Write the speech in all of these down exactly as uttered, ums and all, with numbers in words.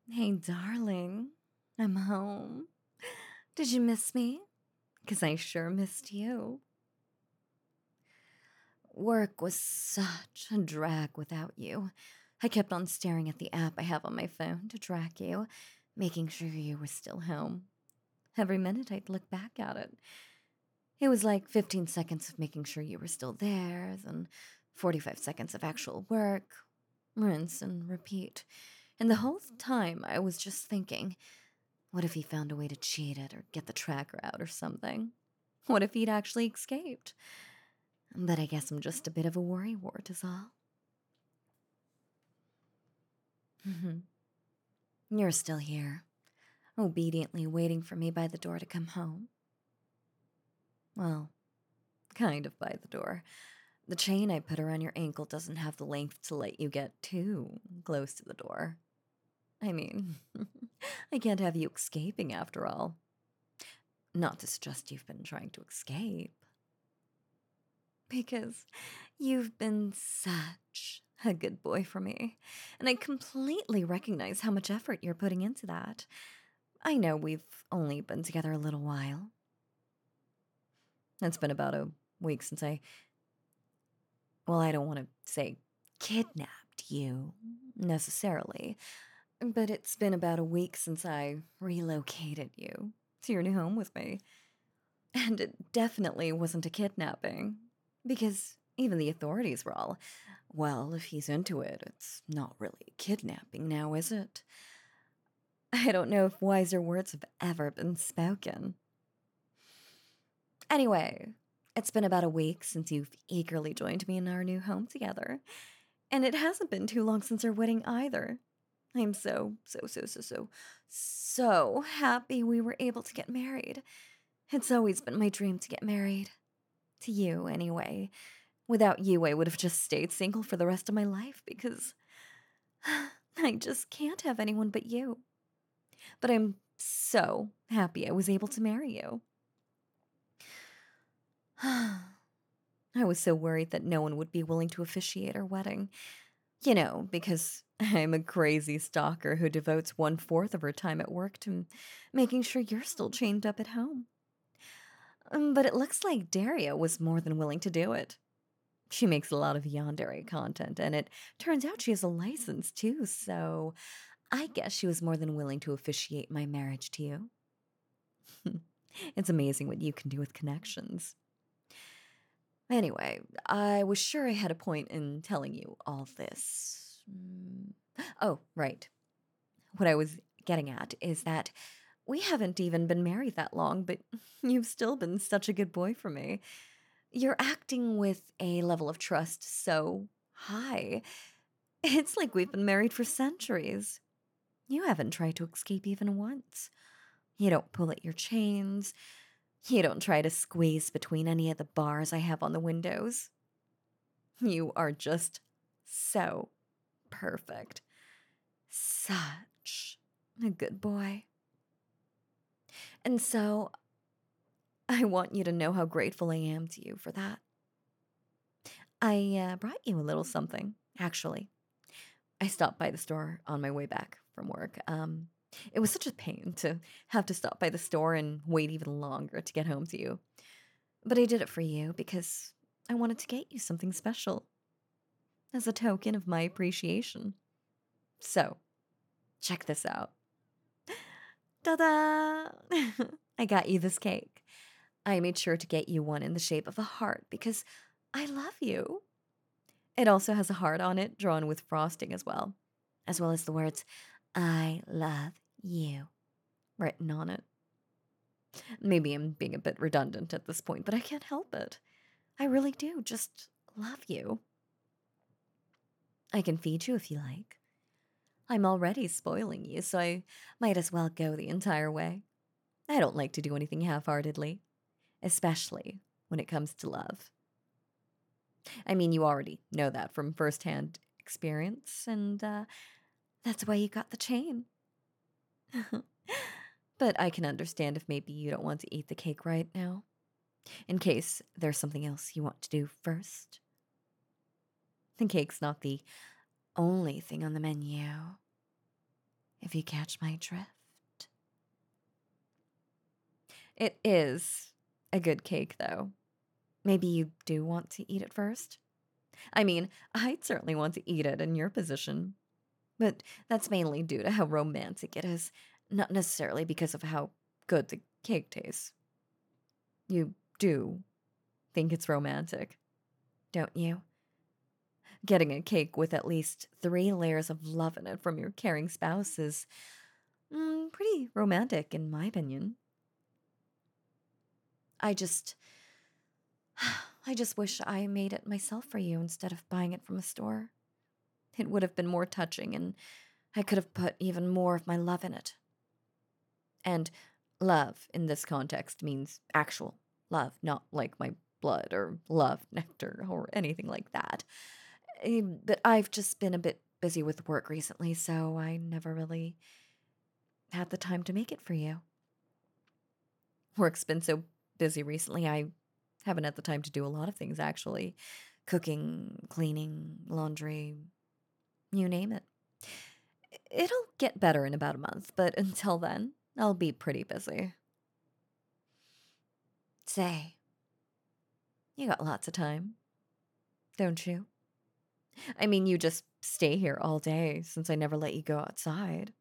Hey, darling. I'm home. Did you miss me? Because I sure missed you. Work was such a drag without you. I kept on staring at the app I have on my phone to track you, making sure you were still home. Every minute I'd look back at it. It was like fifteen seconds of making sure you were still there, then forty-five seconds of actual work, rinse and repeat. And the whole time I was just thinking, what if he found a way to cheat it or get the tracker out or something? What if he'd actually escaped? But I guess I'm just a bit of a worrywart, is all. You're still here, obediently waiting for me by the door to come home. Well, kind of by the door. The chain I put around your ankle doesn't have the length to let you get too close to the door. I mean, I can't have you escaping after all. Not to suggest you've been trying to escape. Because you've been such a good boy for me, and I completely recognize how much effort you're putting into that. I know we've only been together a little while. It's been about a week since I. Well, I don't want to say kidnapped you, necessarily, but it's been about a week since I relocated you to your new home with me. And it definitely wasn't a kidnapping, because even the authorities were all, well, if he's into it, it's not really kidnapping now, is it? I don't know if wiser words have ever been spoken. Anyway, it's been about a week since you've eagerly joined me in our new home together, and it hasn't been too long since our wedding either. I'm so, so, so, so, so, so happy we were able to get married. It's always been my dream to get married. To you, anyway. Without you, I would have just stayed single for the rest of my life because I just can't have anyone but you. But I'm so happy I was able to marry you. I was so worried that no one would be willing to officiate our wedding. You know, because I'm a crazy stalker who devotes one fourth of her time at work to making sure you're still chained up at home. Um, But it looks like Daria was more than willing to do it. She makes a lot of yandere content, and it turns out she has a license too, so I guess she was more than willing to officiate my marriage to you. It's amazing what you can do with connections. Anyway, I was sure I had a point in telling you all this. Mm. Oh, right. What I was getting at is that we haven't even been married that long, but you've still been such a good boy for me. You're acting with a level of trust so high. It's like we've been married for centuries. You haven't tried to escape even once. You don't pull at your chains. You don't try to squeeze between any of the bars I have on the windows. You are just so perfect. Such a good boy. And so, I want you to know how grateful I am to you for that. I uh, brought you a little something, actually. I stopped by the store on my way back from work. Um, it was such a pain to have to stop by the store and wait even longer to get home to you. But I did it for you because I wanted to get you something special as a token of my appreciation. So, check this out. Ta da! I got you this cake. I made sure to get you one in the shape of a heart because I love you. It also has a heart on it, drawn with frosting as well, as well as the words, I love you, written on it. Maybe I'm being a bit redundant at this point, but I can't help it. I really do just love you. I can feed you if you like. I'm already spoiling you, so I might as well go the entire way. I don't like to do anything half heartedly, especially when it comes to love. I mean, you already know that from firsthand experience, and uh, that's why you got the chain. But I can understand if maybe you don't want to eat the cake right now, in case there's something else you want to do first. The cake's not the only thing on the menu. if you catch my drift. It is a good cake, though. Maybe you do want to eat it first? I mean, I'd certainly want to eat it in your position, but that's mainly due to how romantic it is, not necessarily because of how good the cake tastes. You do think it's romantic, don't you? Getting a cake with at least three layers of love in it from your caring spouse is mm, pretty romantic, in my opinion. I just. I just wish I made it myself for you instead of buying it from a store. It would have been more touching, and I could have put even more of my love in it. And love in this context means actual love, not like my blood or love nectar or anything like that. Eh, But I've just been a bit busy with work recently, so I never really had the time to make it for you. Work's been so busy recently, I haven't had the time to do a lot of things, actually. Cooking, cleaning, laundry, you name it. It'll get better in about a month, but until then, I'll be pretty busy. Say, you got lots of time, don't you? I mean, you just stay here all day since I never let you go outside.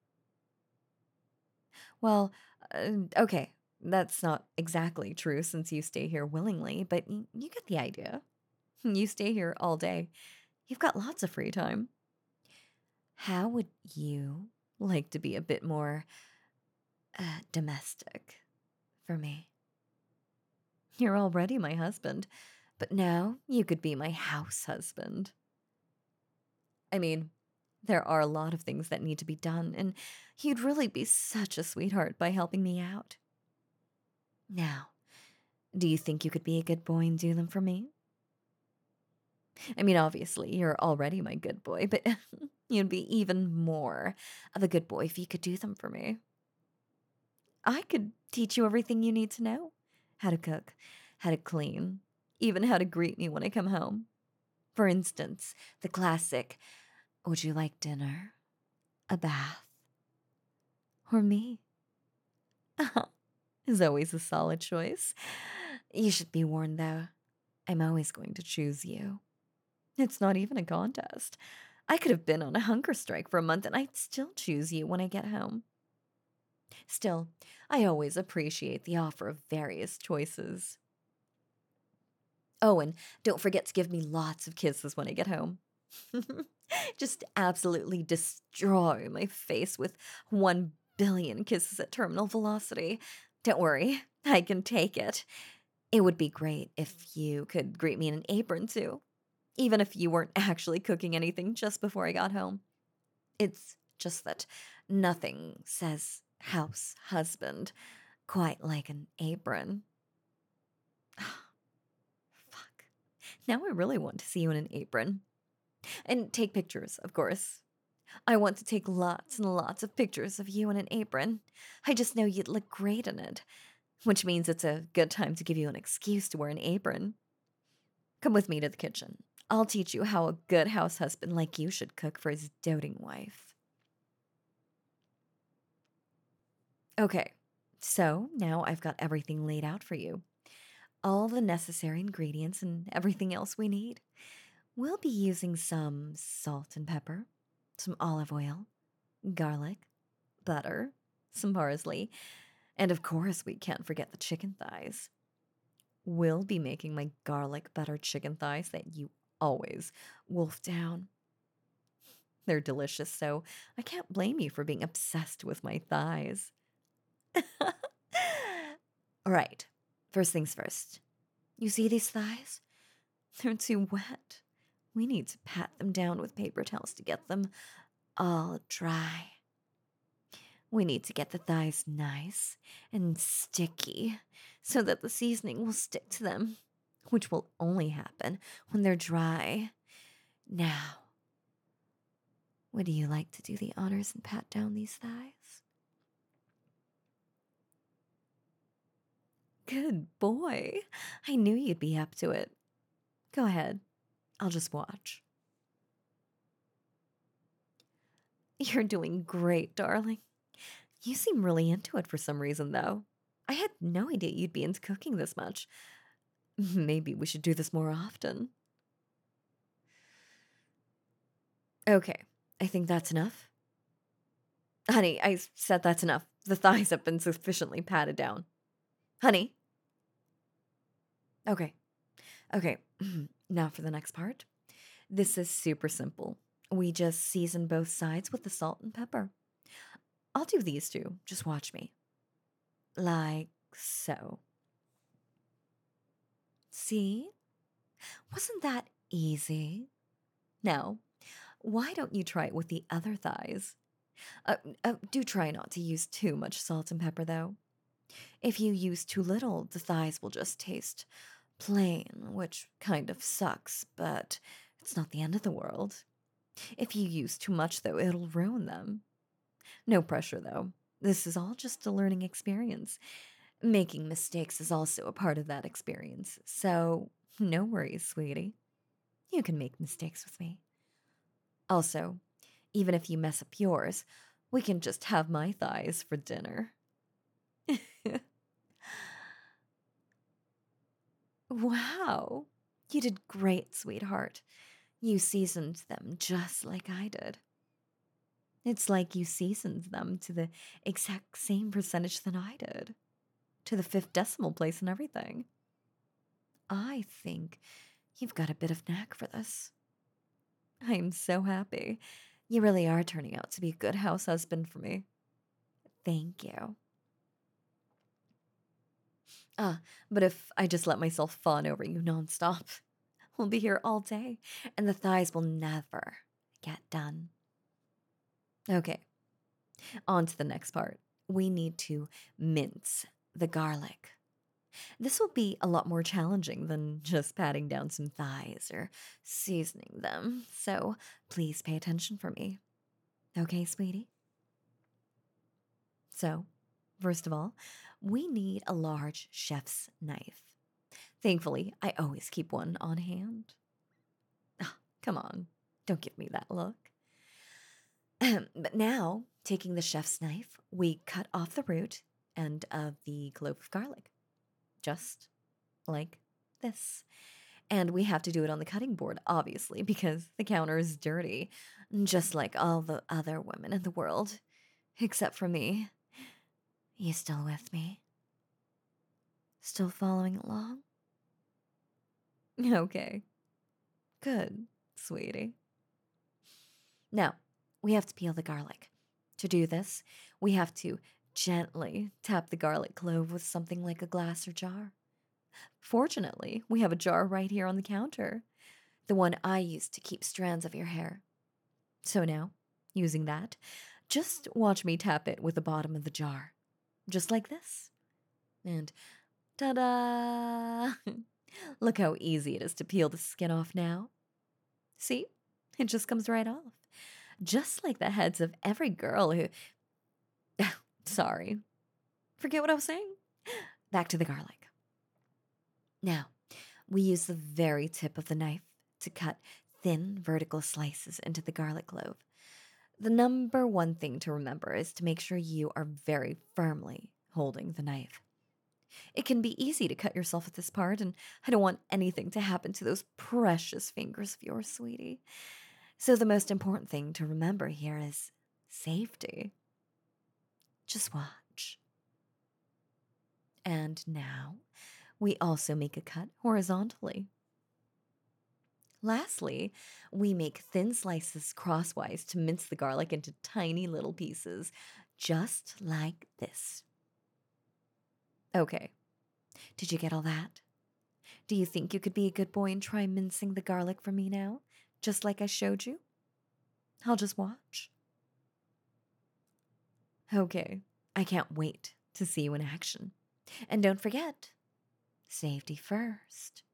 Well, uh, okay, that's not exactly true since you stay here willingly, but y- you get the idea. You stay here all day. You've got lots of free time. How would you like to be a bit more uh, domestic for me? You're already my husband, but now you could be my house husband. I mean, there are a lot of things that need to be done, and you'd really be such a sweetheart by helping me out. Now, do you think you could be a good boy and do them for me? I mean, obviously, you're already my good boy, but you'd be even more of a good boy if you could do them for me. I could teach you everything you need to know: how to cook, how to clean, even how to greet me when I come home. For instance, the classic, would you like dinner, a bath, or me? Is always a solid choice. You should be warned, though. I'm always going to choose you. It's not even a contest. I could have been on a hunger strike for a month and I'd still choose you when I get home. Still, I always appreciate the offer of various choices. Oh, and don't forget to give me lots of kisses when I get home. Just absolutely destroy my face with one billion kisses at terminal velocity. Don't worry, I can take it. It would be great if you could greet me in an apron, too, even if you weren't actually cooking anything just before I got home. It's just that nothing says house husband quite like an apron. Fuck. Now I really want to see you in an apron. And take pictures, of course. I want to take lots and lots of pictures of you in an apron. I just know you'd look great in it, which means it's a good time to give you an excuse to wear an apron. Come with me to the kitchen. I'll teach you how a good house husband like you should cook for his doting wife. Okay, so now I've got everything laid out for you. All the necessary ingredients and everything else we need. We'll be using some salt and pepper, some olive oil, garlic, butter, some parsley, and of course, we can't forget the chicken thighs. We'll be making my garlic butter chicken thighs that you always wolf down. They're delicious, so I can't blame you for being obsessed with my thighs. All right, first things first. You see these thighs? They're too wet. We need to pat them down with paper towels to get them all dry. We need to get the thighs nice and sticky so that the seasoning will stick to them, which will only happen when they're dry. Now, would you like to do the honors and pat down these thighs? Good boy. I knew you'd be up to it. Go ahead. I'll just watch. You're doing great, darling. You seem really into it for some reason, though. I had no idea you'd be into cooking this much. Maybe we should do this more often. Okay, I think that's enough. Honey, I said that's enough. The thighs have been sufficiently patted down. Honey? Okay, okay. Now for the next part. This is super simple. We just season both sides with the salt and pepper. I'll do these two. Just watch me. Like so. See? Wasn't that easy? Now, why don't you try it with the other thighs? Uh, uh, do try not to use too much salt and pepper, though. If you use too little, the thighs will just taste plain, which kind of sucks, but it's not the end of the world. If you use too much, though, it'll ruin them. No pressure, though. This is all just a learning experience. Making mistakes is also a part of that experience, so no worries, sweetie. You can make mistakes with me. Also, even if you mess up yours, we can just have my thighs for dinner. Wow, you did great, sweetheart. You seasoned them just like I did. It's like you seasoned them to the exact same percentage than I did, to the fifth decimal place and everything. I think you've got a bit of knack for this. I am so happy. You really are turning out to be a good house husband for me. Thank you. Ah, but if I just let myself fawn over you nonstop, we'll be here all day, and the thighs will never get done. Okay, on to the next part. We need to mince the garlic. This will be a lot more challenging than just patting down some thighs or seasoning them, so please pay attention for me. Okay, sweetie? So, first of all, we need a large chef's knife. Thankfully, I always keep one on hand. Ah, come on, don't give me that look. But now, taking the chef's knife, we cut off the root end of the clove of garlic. Just like this. And we have to do it on the cutting board, obviously, because the counter is dirty, just like all the other women in the world. Except for me. You still with me? Still following along? Okay. Good, sweetie. Now, we have to peel the garlic. To do this, we have to gently tap the garlic clove with something like a glass or jar. Fortunately, we have a jar right here on the counter, the one I use to keep strands of your hair. So now, using that, just watch me tap it with the bottom of the jar. Just like this. And ta-da! Look how easy it is to peel the skin off now. See? It just comes right off. Just like the heads of every girl who... Sorry. Forget what I was saying? Back to the garlic. Now, we use the very tip of the knife to cut thin vertical slices into the garlic clove. The number one thing to remember is to make sure you are very firmly holding the knife. It can be easy to cut yourself at this part, and I don't want anything to happen to those precious fingers of yours, sweetie. So the most important thing to remember here is safety. Just watch. And now, we also make a cut horizontally. Lastly, we make thin slices crosswise to mince the garlic into tiny little pieces, just like this. Okay, did you get all that? Do you think you could be a good boy and try mincing the garlic for me now, just like I showed you? I'll just watch. Okay, I can't wait to see you in action. And don't forget, safety first.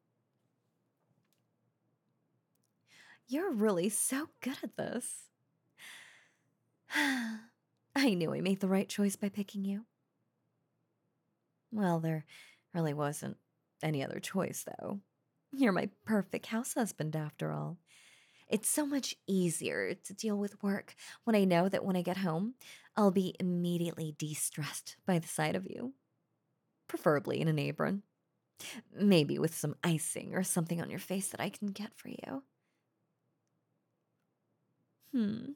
You're really so good at this. I knew I made the right choice by picking you. Well, there really wasn't any other choice, though. You're my perfect house husband, after all. It's so much easier to deal with work when I know that when I get home, I'll be immediately de stressed by the sight of you, preferably in an apron. Maybe with some icing or something on your face that I can get for you. Hmm.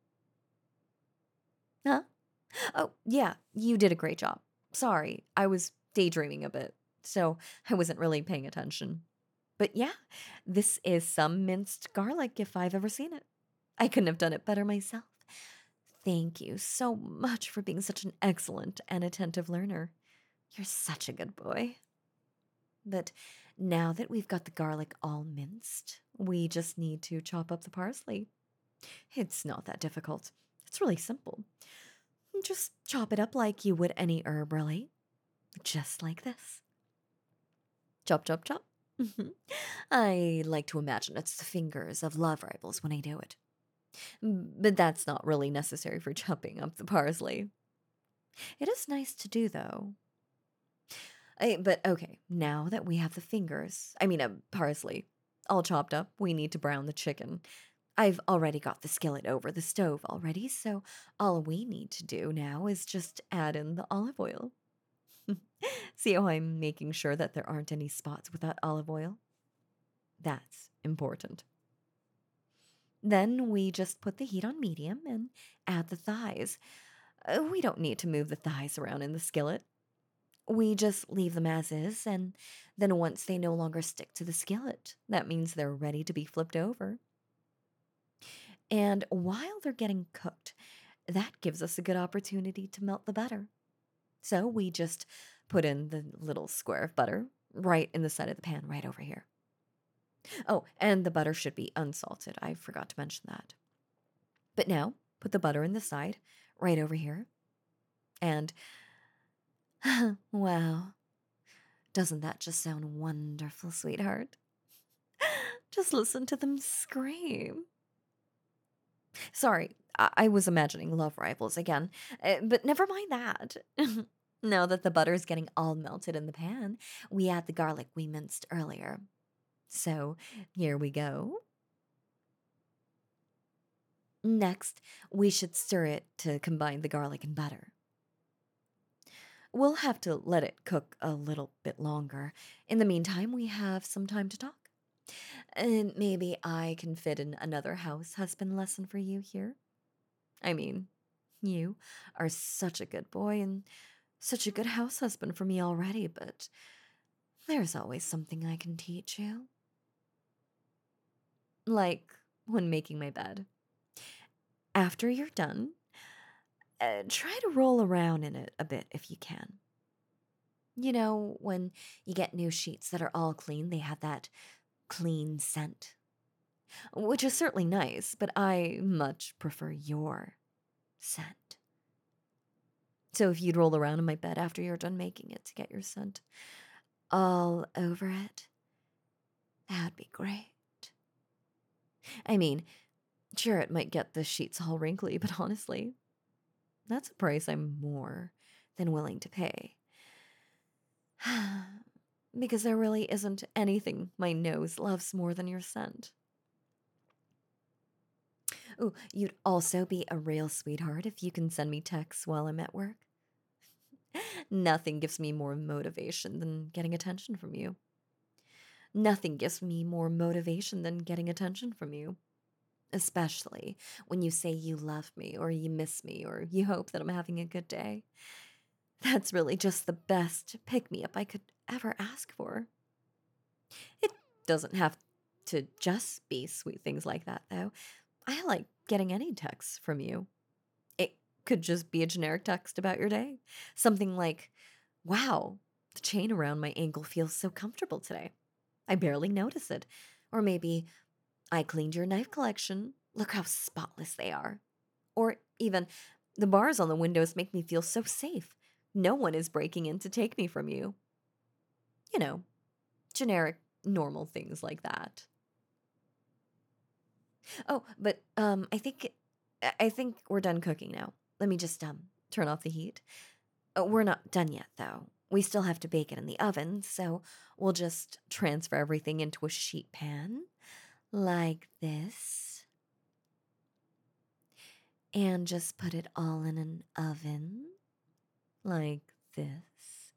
Huh? Oh, yeah, you did a great job. Sorry, I was daydreaming a bit, so I wasn't really paying attention. But yeah, this is some minced garlic if I've ever seen it. I couldn't have done it better myself. Thank you so much for being such an excellent and attentive learner. You're such a good boy. But now that we've got the garlic all minced, we just need to chop up the parsley. It's not that difficult. It's really simple. Just chop it up like you would any herb, really. Just like this. Chop, chop, chop. Mhm. I like to imagine it's the fingers of love rivals when I do it. Mm, But that's not really necessary for chopping up the parsley. It is nice to do, though. I, but okay, now that we have the fingers, I mean, uh, parsley, all chopped up, we need to brown the chicken. I've already got the skillet over the stove already, so all we need to do now is just add in the olive oil. See how I'm making sure that there aren't any spots without olive oil? That's important. Then we just put the heat on medium and add the thighs. Uh, we don't need to move the thighs around in the skillet. We just leave them as is, and then once they no longer stick to the skillet, that means they're ready to be flipped over. And while they're getting cooked, that gives us a good opportunity to melt the butter. So we just put in the little square of butter right in the side of the pan, right over here. Oh, and the butter should be unsalted. I forgot to mention that. But now, put the butter in the side, right over here. And wow, doesn't that just sound wonderful, sweetheart? Just listen to them scream. Sorry, I, I was imagining love rivals again, uh, but never mind that. Now that the butter is getting all melted in the pan, we add the garlic we minced earlier. So here we go. Next, we should stir it to combine the garlic and butter. We'll have to let it cook a little bit longer. In the meantime, we have some time to talk. And maybe I can fit in another house husband lesson for you here. I mean, you are such a good boy and such a good house husband for me already, but there's always something I can teach you. Like when making my bed. After you're done, uh, try to roll around in it a bit if you can. You know, when you get new sheets that are all clean, they have that clean scent, which is certainly nice, but I much prefer your scent. So if you'd roll around in my bed after you're done making it to get your scent all over it, that'd be great. I mean, sure, it might get the sheets all wrinkly, but honestly, that's a price I'm more than willing to pay. Because there really isn't anything my nose loves more than your scent. Ooh, you'd also be a real sweetheart if you can send me texts while I'm at work. Nothing gives me more motivation than getting attention from you. Nothing gives me more motivation than getting attention from you. Especially when you say you love me or you miss me or you hope that I'm having a good day. That's really just the best pick me up I could ever ask for. It doesn't have to just be sweet things like that, though. I like getting any text from you. It could just be a generic text about your day. Something like, wow, the chain around my ankle feels so comfortable today. I barely notice it. Or maybe, I cleaned your knife collection. Look how spotless they are. Or even, the bars on the windows make me feel so safe. No one is breaking in to take me from you. You know, generic, normal things like that. Oh, but um, I think I I think we're done cooking now. Let me just um turn off the heat. Uh, we're not done yet, though. We still have to bake it in the oven, so we'll just transfer everything into a sheet pan like this, and just put it all in an oven like this.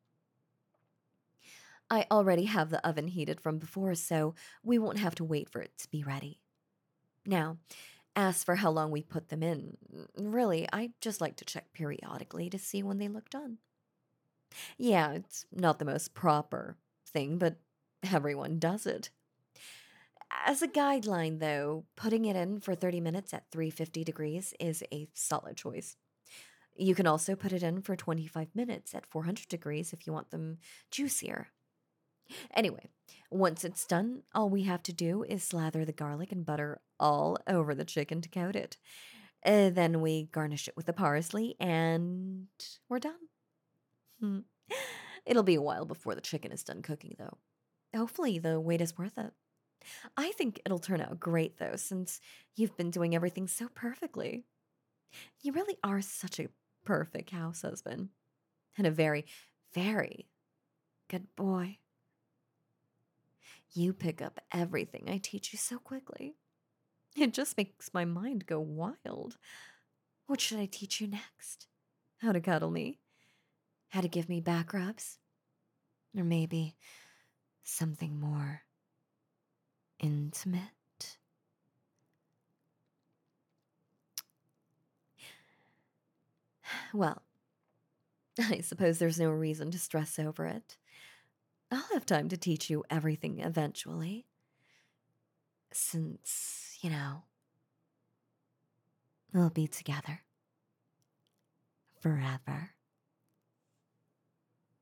I already have the oven heated from before, so we won't have to wait for it to be ready. Now, as for how long we put them in, really, I just like to check periodically to see when they look done. Yeah, it's not the most proper thing, but everyone does it. As a guideline, though, putting it in for thirty minutes at three hundred fifty degrees is a solid choice. You can also put it in for twenty-five minutes at four hundred degrees if you want them juicier. Anyway, once it's done, all we have to do is slather the garlic and butter all over the chicken to coat it. Uh, then we garnish it with the parsley, and we're done. Hmm. It'll be a while before the chicken is done cooking, though. Hopefully, the wait is worth it. I think it'll turn out great, though, since you've been doing everything so perfectly. You really are such a perfect house husband, and a very, very good boy. You pick up everything I teach you so quickly. It just makes my mind go wild. What should I teach you next? How to cuddle me? How to give me back rubs? Or maybe something more intimate? Well, I suppose there's no reason to stress over it. I'll have time to teach you everything eventually. Since, you know, we'll be together forever.